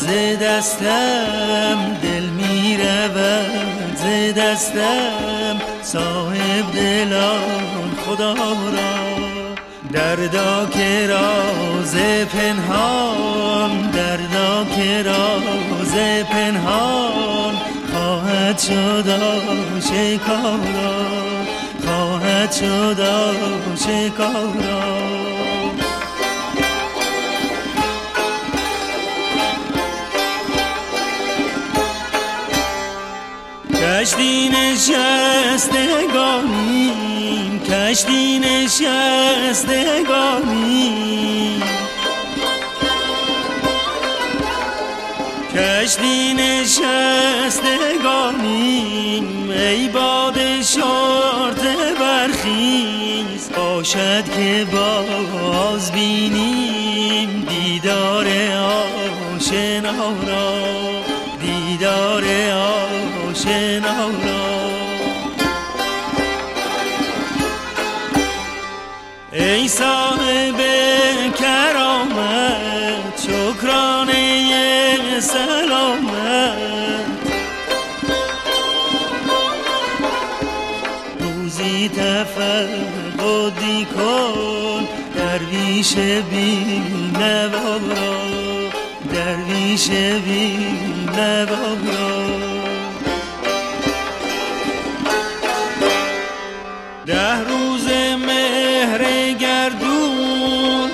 ز دستم، دل می رود ز دستم، صاحب دلان خدا را. دردا که راز پنهان، دردا که راز پنهان، خواهد شد آشکارا، خواهد شد آشکارا. کشتی نشستگانیم، کشتی نشستگانیم، کشتی نشستگانیم. ای باد شرطه برخیز، باشد که باز بینیم دیدار آشنا را، دیدار آشنا را. ای صاحب کرامت، شکرانه سلامت، روزی تفقدی کن درویش بی نوا را، درویش بی نوا را. 10 روز مهر گردون،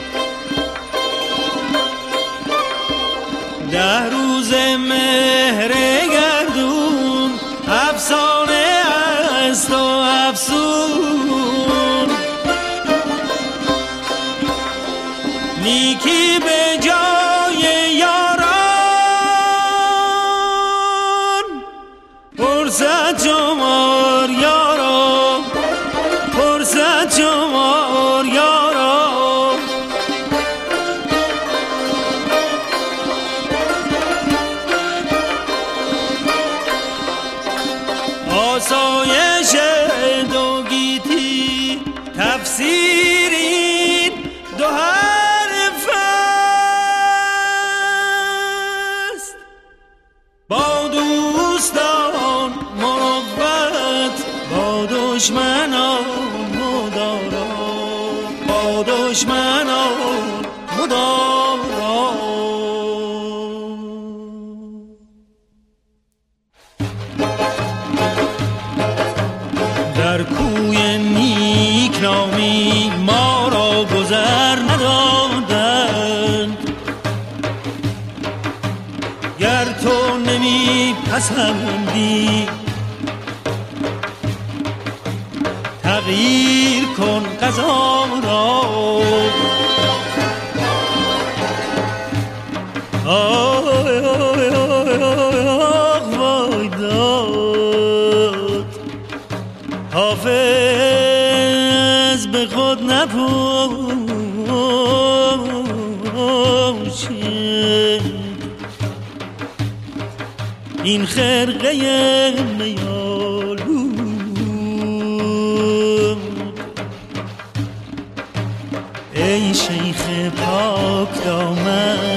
10 روز مهر گردون، افسانه است و افسون. نیکی به جای یاران، فرصت شمار یاران، فرصت شمار یاران. آسایش دو گیتی تفسیرین دو حرف است. با دوستان مروت، با دشمنان مدارا، با دشمنان مدارا. در کوی نیکنامی ما را گذر ندادند، گر تو نمی پسندی تغییر کن قضا را. آی آی آی وای داد، حافظ به خود نپوشه این خرقه میالود. ای شیخ پاک دامن،